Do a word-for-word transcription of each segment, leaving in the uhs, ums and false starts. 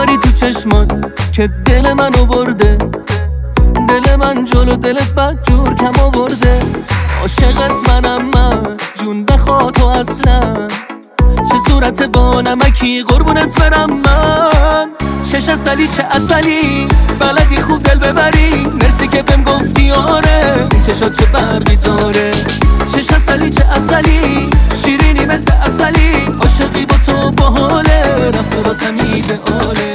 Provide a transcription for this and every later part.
نظری تو چشمات که دل منو برده، دل من جلو دلت بد جور کم آورده. عاشقت منم من جون بخوا تو اصلا، چه صورت با نمکی قربونت برم من. چش اصلی چه اصلی بلدی خوب دل ببری، مرسی که بهم گفتی آره این چشات چه برقی داره. چش اصلی چه اصلی شیرینی مثل اصلی، عاشقی با تو باحاله رفتاراتم ایدئاله.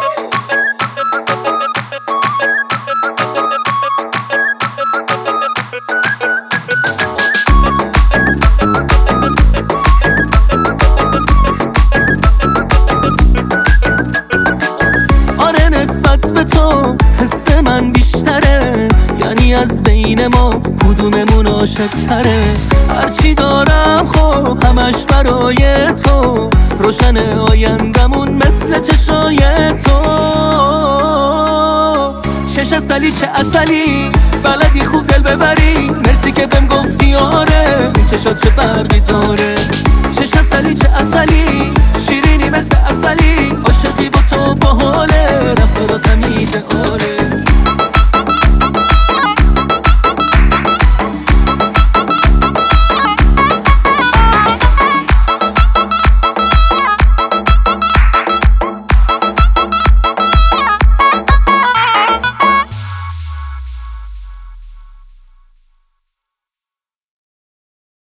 نسبت به تو حس من بیشتره، یعنی از بین ما کدوممون عاشق تره. هرچی دارم خب همش برای تو، روشن آیندمون مثل چشای تو. چش اصلی چه اصلی بلدی خوب دل ببری، مرسی که بهم گفتی آره این چشات چه برقی داره.